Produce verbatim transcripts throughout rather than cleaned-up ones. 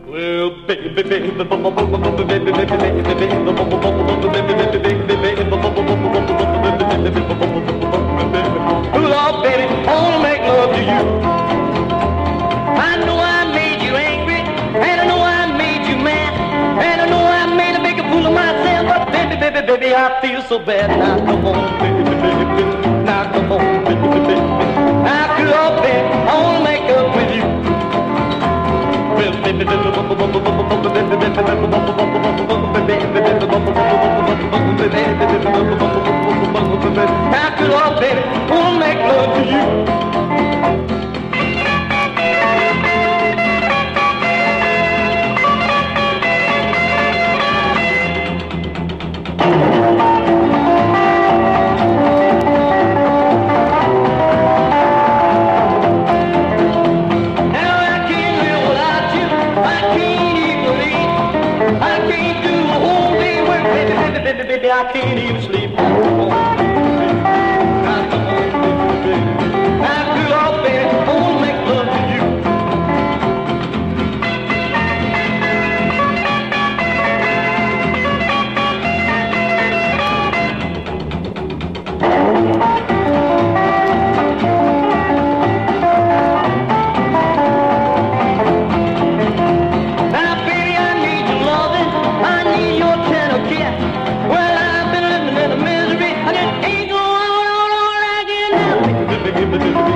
Well, baby, baby, baby, baby, baby, baby, baby, Lord, baby, I wanna make love to you. I know I made you angry, and I know I made you mad, and I know I made a big fool of myself. But baby, baby, baby, I feel so bad. Now come on, baby, baby, now come on, baby, baby. Now come on, baby, I wanna make up with you. Well, baby, baby, baby, now come on, baby, I wanna make love to you. Baby, I can't even sleep. Now come on, baby. Now cool off, baby. I wanna make love to you. Now, baby, I need your loving. I need your tender kiss. Well, I've been living in a misery, and it ain't going on like it now.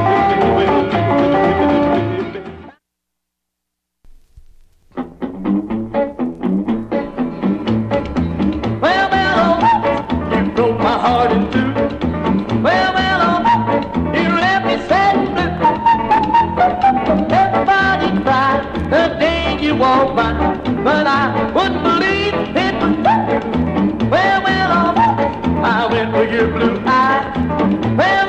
Well, well, oh, you broke my heart in two. Well, well, oh, you left me sad and blue. Everybody cried the day you walked by, but I wouldn't believe it was true. Well, well, oh, I went for your blue eyes. Well,